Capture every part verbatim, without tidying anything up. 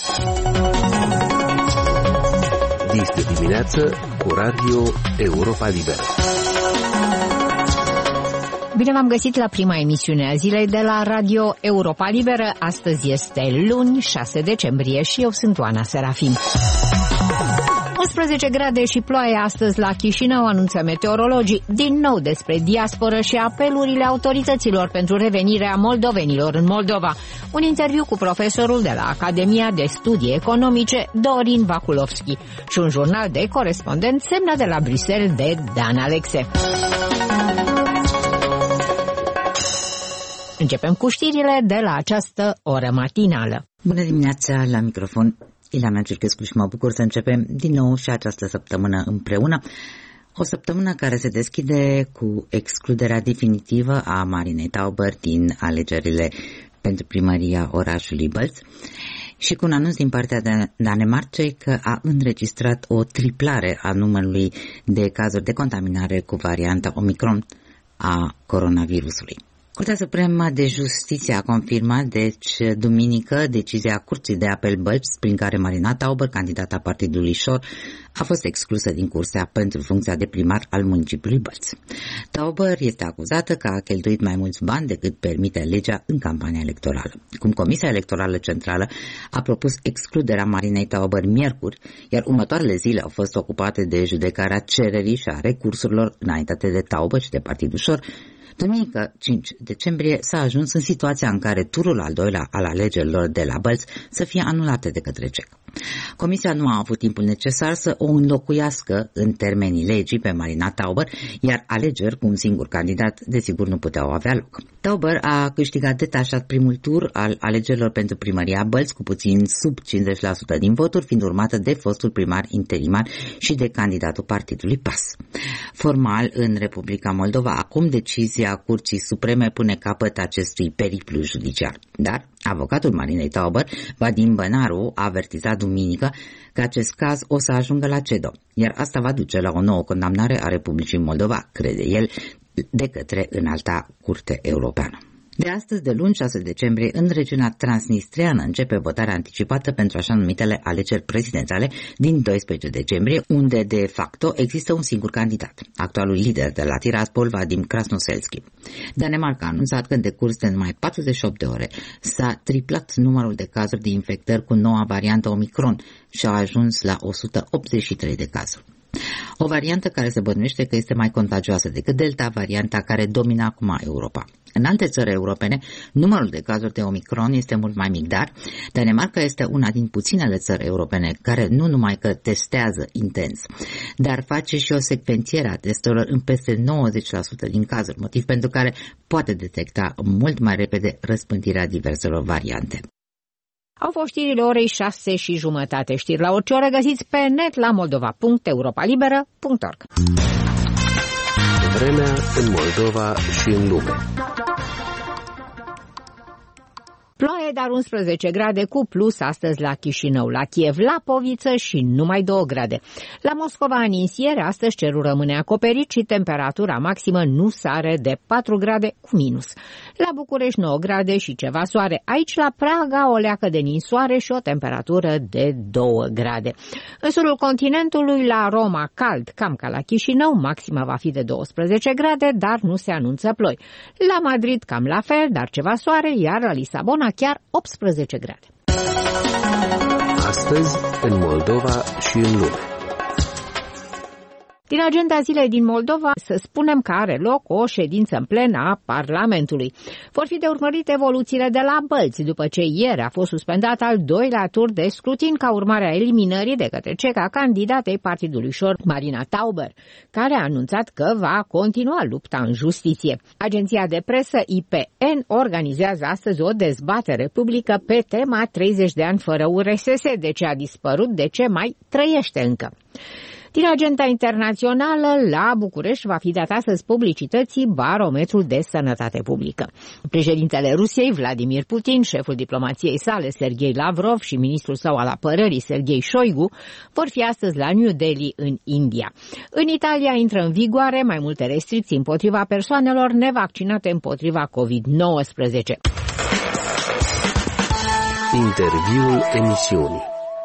Dis de dimineață cu Radio Europa Liberă. Bine v-am găsit la prima emisiune a zilei de la Radio Europa Liberă. Astăzi este luni, șase decembrie și eu sunt Oana Serafim. unsprezece grade și ploaie astăzi la Chișinău, anunță meteorologii, din nou despre diasporă și apelurile autorităților pentru revenirea moldovenilor în Moldova. Un interviu cu profesorul de la Academia de Studii Economice, Dorin Vakulovski, și un jurnal de corespondent semnat de la Bruxelles de Dan Alexe. Începem cu știrile de la această oră matinală. Bună dimineața, la microfon Ileana Cerchescu și mă bucur să începem din nou și această săptămână împreună. O săptămână care se deschide cu excluderea definitivă a Marinei Tauber din alegerile pentru primăria orașului Bălți și cu un anunț din partea de Danemarcei că a înregistrat o triplare a numărului de cazuri de contaminare cu varianta Omicron a coronavirusului. Curtea Supremă de Justiție a confirmat, deci, duminică, decizia Curții de Apel Bălți, prin care Marina Tauber, candidata partidului Șor, a fost exclusă din cursa pentru funcția de primar al municipiului Bălți. Tauber este acuzată că a cheltuit mai mulți bani decât permite legea în campania electorală. Cum Comisia Electorală Centrală a propus excluderea Marinei Tauber miercuri, iar următoarele zile au fost ocupate de judecarea cererii și a recursurilor înaintate de Tauber și de partidul Șor, duminică, cinci decembrie, s-a ajuns în situația în care turul al doilea al alegerilor de la Bălți să fie anulate de către C E C. Comisia nu a avut timpul necesar să o înlocuiască în termenii legii pe Marina Tauber, iar alegeri cu un singur candidat desigur nu puteau avea loc. Tauber a câștigat detașat primul tur al alegerilor pentru primăria Bălți cu puțin sub cincizeci la sută din voturi, fiind urmată de fostul primar interimar și de candidatul partidului P A S. Formal, în Republica Moldova, acum decizia Curții Supreme pune capăt acestui periplu judiciar. Dar avocatul Marinei Tauber, Vadim Bănaru, a avertizat duminică că acest caz o să ajungă la C E D O, iar asta va duce la o nouă condamnare a Republicii Moldova, crede el, de către Înalta Curte Europeană. De astăzi, de luni, șase decembrie, în regiunea transnistreană începe votarea anticipată pentru așa numitele alegeri prezidențiale din doisprezece decembrie, unde de facto există un singur candidat, actualul lider de la Tiraspol, Vadim Krasnoselski. Danemarca a anunțat că în decurs de numai patruzeci și opt de ore s-a triplat numărul de cazuri de infectări cu noua variantă Omicron și a ajuns la o sută optzeci și trei de cazuri. O variantă care se bănuiește că este mai contagioasă decât Delta, varianta care domina acum Europa. În alte țări europene, numărul de cazuri de Omicron este mult mai mic, dar Danemarca este una din puținele țări europene care nu numai că testează intens, dar face și o secvențiere a testelor în peste nouăzeci la sută din cazuri, motiv pentru care poate detecta mult mai repede răspândirea diverselor variante. Au fost știrile orei șase și jumătate. Știri la orice oră găsiți pe net la moldova punct europa liberă punct org. Vremea în Moldova și în lume. Ploaie, dar unsprezece grade cu plus astăzi la Chișinău, la Kiev, la Poviță și numai două grade. La Moscova, în Insiere, astăzi cerul rămâne acoperit și temperatura maximă nu sare de patru grade cu minus. La București nouă grade și ceva soare. Aici la Praga o leacă de ninsoare și o temperatură de două grade. În sudul continentului, la Roma, cald, cam ca la Chișinău, maxima va fi de douăsprezece grade, dar nu se anunță ploi. La Madrid cam la fel, dar ceva soare, iar la Lisabona chiar optsprezece grade. Astăzi, în Moldova și în lume. Din agenda zilei din Moldova, să spunem că are loc o ședință în plen a Parlamentului. Vor fi de urmărit evoluțiile de la Bălți, după ce ieri a fost suspendat al doilea tur de scrutin ca urmare a eliminării de către C E C a candidatei partidului Șor, Marina Tauber, care a anunțat că va continua lupta în justiție. Agenția de presă I P N organizează astăzi o dezbatere publică pe tema treizeci de ani fără U R S S, de ce a dispărut, de ce mai trăiește încă. Din agenda internațională, la București va fi dat astăzi publicității barometrul de sănătate publică. Președintele Rusiei, Vladimir Putin, șeful diplomației sale, Sergei Lavrov, și ministrul său al apărării, Sergei Șoigu, vor fi astăzi la New Delhi, în India. În Italia intră în vigoare mai multe restricții împotriva persoanelor nevaccinate împotriva covid nouăsprezece. Interviul emisiunii.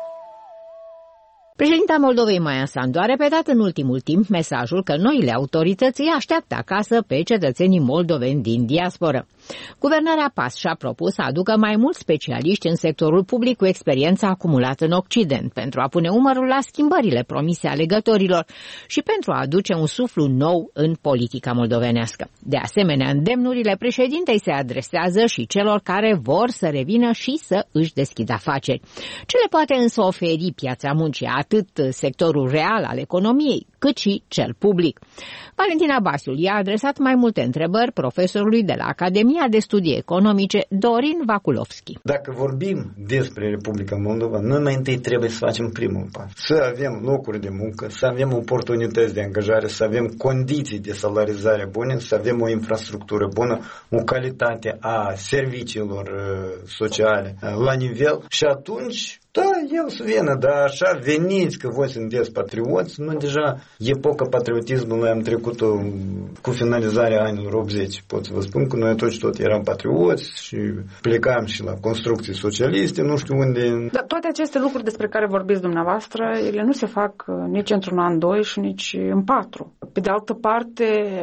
Președinta Moldovei, Maia Sandu, a repetat în ultimul timp mesajul că noile autorități îi așteaptă acasă pe cetățenii moldoveni din diasporă. Guvernarea P A S și-a propus să aducă mai mulți specialiști în sectorul public cu experiență acumulată în Occident pentru a pune umărul la schimbările promise alegătorilor și pentru a aduce un suflu nou în politica moldovenească. De asemenea, îndemnurile președintei se adresează și celor care vor să revină și să își deschidă afaceri. Ce le poate însă oferi piața muncii, atât sectorul real al economiei, cât și cel public? Valentina Basiul i-a adresat mai multe întrebări profesorului de la Academia de Studii Economice, Dorin Vaculovski. Dacă vorbim despre Republica Moldova, noi mai întâi trebuie să facem primul pas. Să avem locuri de muncă, să avem oportunități de angajare, să avem condiții de salarizare bune, să avem o infrastructură bună, o calitate a serviciilor sociale la nivel și atunci da, eu să vină, dar așa veniți că voi sunteți patrioți, nu deja epoca patriotismului am trecut-o cu finalizarea anilor optzeci. Pot să vă spun că noi atunci tot eram patrioți și plecam și la construcții socialiste, nu știu unde. Dar toate aceste lucruri despre care vorbiți dumneavoastră, ele nu se fac nici într-un an, doi și nici în patru. Pe de altă parte,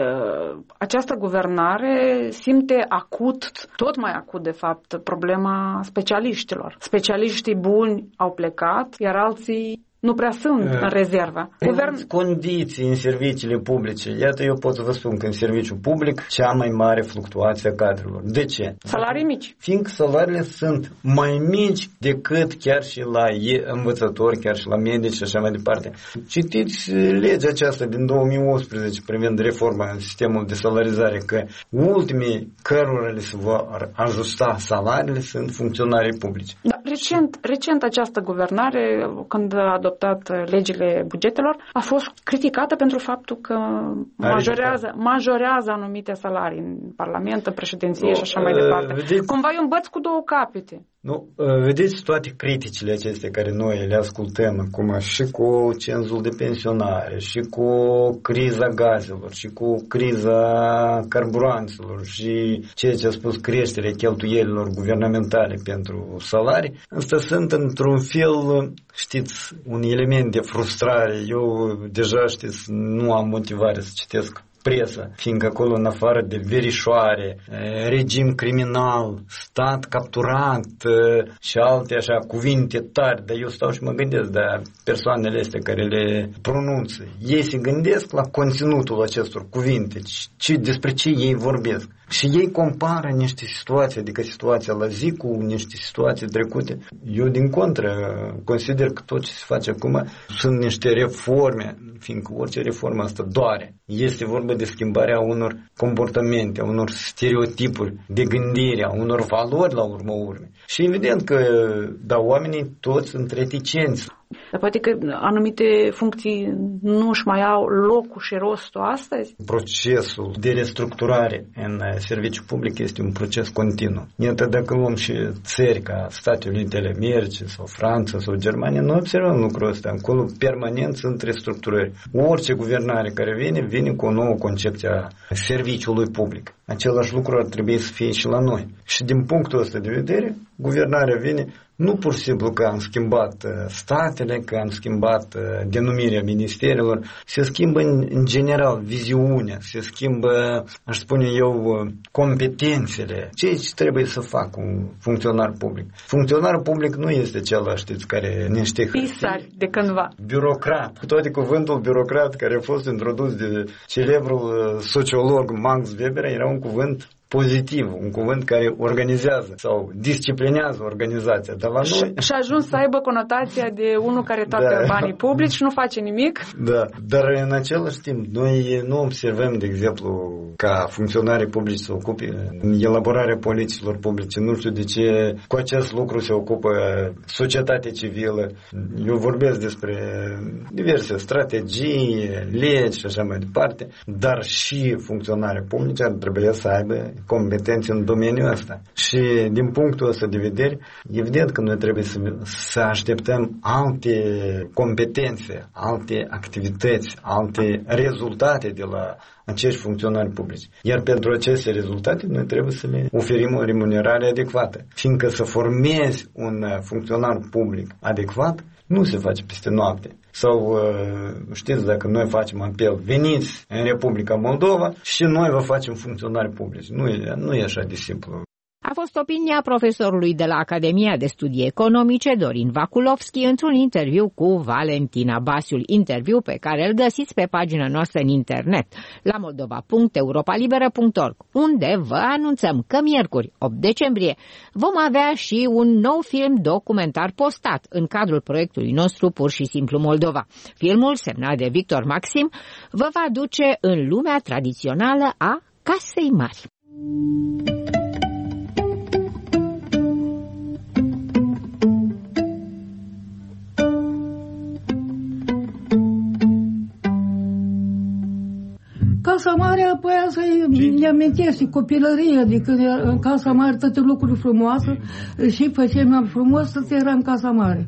această guvernare simte acut, tot mai acut de fapt, problema specialiștilor. Specialiștii buni au plecat, iar alții nu prea sunt uh, în rezervă. Guvern... Condiții în serviciile publice. Iată, eu pot să vă spun că în serviciul public cea mai mare fluctuație a cadrelor. De ce? Salarii mici. Fiindcă salariile sunt mai mici decât chiar și la învățători, chiar și la medici și așa mai departe. Citiți legea aceasta din două mii unsprezece privind reforma în sistemul de salarizare, că ultimii cărora le se vor ajusta salariile sunt funcționarii publici. Da, recent, recent această guvernare, când a adoptat legile bugetelor, a fost criticată pentru faptul că majorează, majorează anumite salarii în Parlament, în președinție și așa mai departe. Vedeți, cumva e un băț cu două capete. Nu, vedeți toate criticile acestea care noi le ascultăm acum și cu cenzul de pensionare, și cu criza gazelor, și cu criza carburanților și ceea ce a spus creșterea cheltuielilor guvernamentale pentru salarii, astea sunt într-un fel, știți, un element de frustrare. Eu deja, știți, nu am motivare să citesc presă, fiindcă acolo, în afară de verișoare, regim criminal, stat capturat și alte așa cuvinte tari, dar eu stau și mă gândesc, dar persoanele astea care le pronunță, ei se gândesc la conținutul acestor cuvinte, ce, despre ce ei vorbesc. Și ei compară niște situații, adică situația la zi cu niște situații trecute. Eu, din contră, consider că tot ce se face acum sunt niște reforme, fiindcă orice reformă asta doare. Este vorba de schimbarea unor comportamente, a unor stereotipuri de gândire, a unor valori la urmă urme. Și evident că, da, oamenii toți sunt reticenți. Dar poate că anumite funcții nu își mai au locul și rostul astăzi? Procesul de restructurare în serviciu public este un proces continuu. Iată, dacă luăm și țări ca Statele Unite ale Americii sau Franța sau Germania, noi observăm lucrul ăsta. Acolo permanent sunt restructurări. Orice guvernare care vine, vine cu o nouă concepție a serviciului public. Același lucru ar trebui să fie și la noi. Și din punctul ăsta de vedere, guvernarea vine nu pur și simplu că am schimbat statele, că am schimbat denumirea ministerilor, se schimbă în, în general viziunea, se schimbă, aș spune eu, competențele. Ce trebuie să facă un funcționar public? Funcționarul public nu este cel, știți, care niște pisari de cândva. Birocrat. Cu toate cuvântul birocrat care a fost introdus de celebrul sociolog Max Weber era un cuvânt pozitiv, un cuvânt care organizează sau disciplinează organizația. Dar la noi... Și a ajuns să aibă conotația de unul care toacă da. banii publici și nu face nimic. Da, dar în același timp noi nu observăm, de exemplu, ca funcționarii publici să ocupe în elaborarea politicilor publice. Nu știu de ce cu acest lucru se ocupă societatea civilă. Eu vorbesc despre diverse strategii, legi și așa mai departe, dar și funcționarii publici ar trebui să aibă competențe în domeniul ăsta. Și din punctul ăsta de vedere, evident că noi trebuie să, să așteptăm alte competențe, alte activități, alte rezultate de la acești funcționari publici. Iar pentru aceste rezultate noi trebuie să le oferim o remunerare adecvată. Fiindcă să formezi un funcționar public adecvat nu se face peste noapte. Sau știți, dacă noi facem apel, veniți în Republica Moldova și noi vă facem funcționari publici. Nu e, nu e așa de simplu. A fost opinia profesorului de la Academia de Studii Economice, Dorin Vaculovski, într-un interviu cu Valentina Basiul, interviu pe care îl găsiți pe pagina noastră în internet, la moldova punct europa liberă punct org, unde vă anunțăm că miercuri, opt decembrie, vom avea și un nou film documentar postat în cadrul proiectului nostru Pur și Simplu Moldova. Filmul, semnat de Victor Maxim, vă va duce în lumea tradițională a Casei Mari. Casa Mare, apoi să-i amintește copilăria, de când în Casa Mare toate lucruri frumoase și făceam mai frumos să te era în Casa Mare.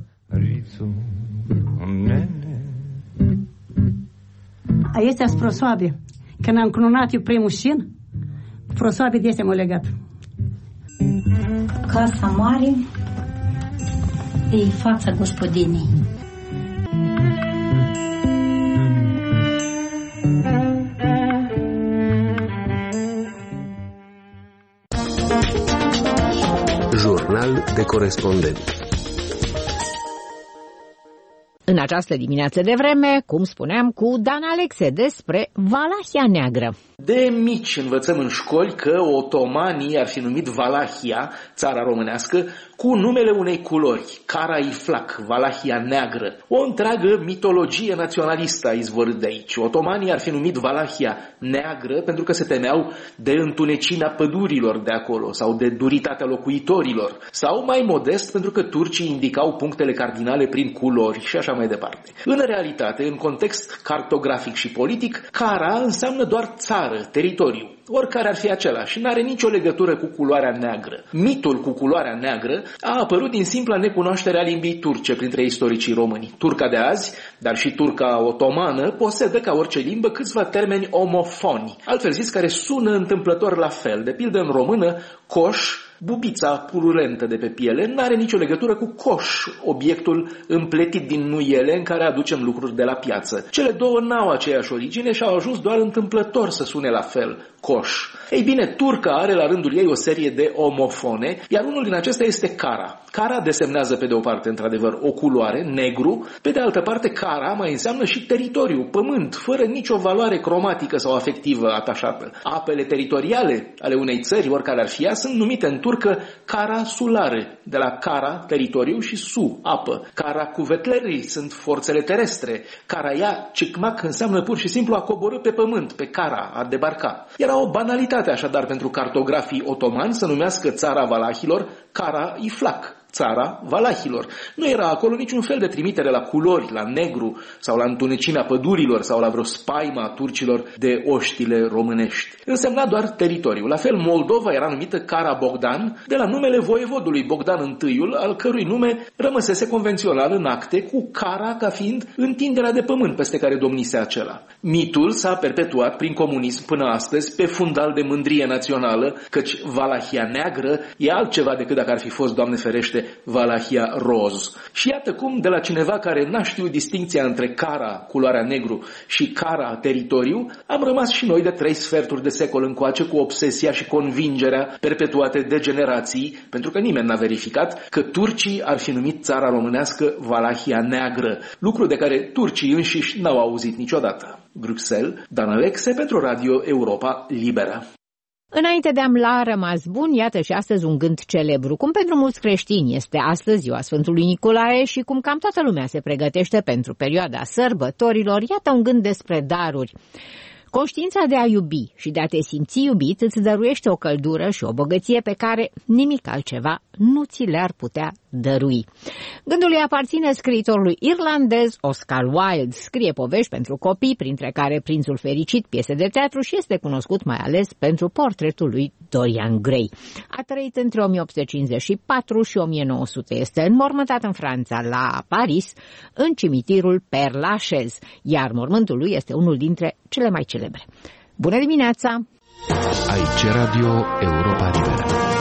Aici sunt prosoabe. Când am cununat eu primul șin, prosoabe de astea m-au legat. Casa Mare e fața gospodinii. Jurnal de corespondent. În această dimineață de vreme, cum spuneam, cu Dan Alexe despre Valahia Neagră. De mici învățăm în școli că otomanii ar fi numit Valahia, țara românească, cu numele unei culori, Cara-i-Flac, Valahia Neagră. O întreagă mitologie naționalistă a izvorât de aici. Otomanii ar fi numit Valahia Neagră pentru că se temeau de întunecimea pădurilor de acolo sau de duritatea locuitorilor, sau mai modest pentru că turcii indicau punctele cardinale prin culori și așa mai departe. În realitate, în context cartografic și politic, Cara înseamnă doar țară, teritoriu, oricare ar fi acela, și nu are nicio legătură cu culoarea neagră. Mitul cu culoarea neagră a apărut din simpla necunoaștere a limbii turce printre istoricii români. Turca de azi, dar și turca otomană, posedă ca orice limbă câțiva termeni omofoni, altfel zis care sună întâmplător la fel. De pildă în română, coș, bubița purulentă de pe piele, nu are nicio legătură cu coș, obiectul împletit din nuiele în care aducem lucruri de la piață. Cele două n-au aceeași origine și au ajuns doar întâmplător să sune la fel, coș. Ei bine, turca are la rândul ei o serie de omofone, iar unul din acestea este cara. Cara desemnează pe de o parte, într-adevăr, o culoare, negru, pe de altă parte, cara mai înseamnă și teritoriu, pământ, fără nicio valoare cromatică sau afectivă atașată. Apele teritoriale ale unei țări, oricare ar fi ea, sunt numite în turcă cara sulare, de la cara, teritoriu, și su, apă. Cara cuvetlerii sunt forțele terestre. Cara ia, cicmac, înseamnă pur și simplu a coborî pe pământ, pe cara, a debarca. Era o banalitate așadar pentru cartografii otomani să numească țara valahilor Cara-i-Flac, țara valahilor. Nu era acolo niciun fel de trimitere la culori, la negru sau la întunecimea pădurilor sau la vreo spaima a turcilor de oștile românești. Însemna doar teritoriu. La fel, Moldova era numită Cara-Bogdan de la numele voievodului Bogdan I, al cărui nume rămăsese convențional în acte, cu Cara ca fiind întinderea de pământ peste care domnise acela. Mitul s-a perpetuat prin comunism până astăzi pe fundal de mândrie națională, căci Valahia Neagră e altceva decât dacă ar fi fost, Doamne ferește, Valahia roz. Și iată cum de la cineva care n-a știut distincția între cara, culoarea negru, și cara, teritoriu, am rămas și noi de trei sferturi de secol încoace cu obsesia și convingerea perpetuate de generații, pentru că nimeni n-a verificat, că turcii ar fi numit țara românească Valahia Neagră, lucru de care turcii înșiși n-au auzit niciodată. Bruxelles, Dan Alexe pentru Radio Europa Liberă. Înainte de a-mi la rămas bun, iată și astăzi un gând celebru. Cum pentru mulți creștini este astăzi ziua Sfântului Nicolae și cum cam toată lumea se pregătește pentru perioada sărbătorilor, iată un gând despre daruri. Conștiința de a iubi și de a te simți iubit îți dăruiește o căldură și o bogăție pe care nimic altceva nu ți le-ar putea dărui. Gândul îi aparține scriitorului irlandez Oscar Wilde. Scrie povești pentru copii, printre care Prințul Fericit, piese de teatru, și este cunoscut mai ales pentru portretul lui Dorian Gray. A trăit între o mie opt sute cincizeci și patru și o mie nouă sute. Este înmormântat în Franța, la Paris, în cimitirul Père Lachaise, iar mormântul lui este unul dintre cele mai celebre. Bună dimineața! Aici Radio Europa Liberă.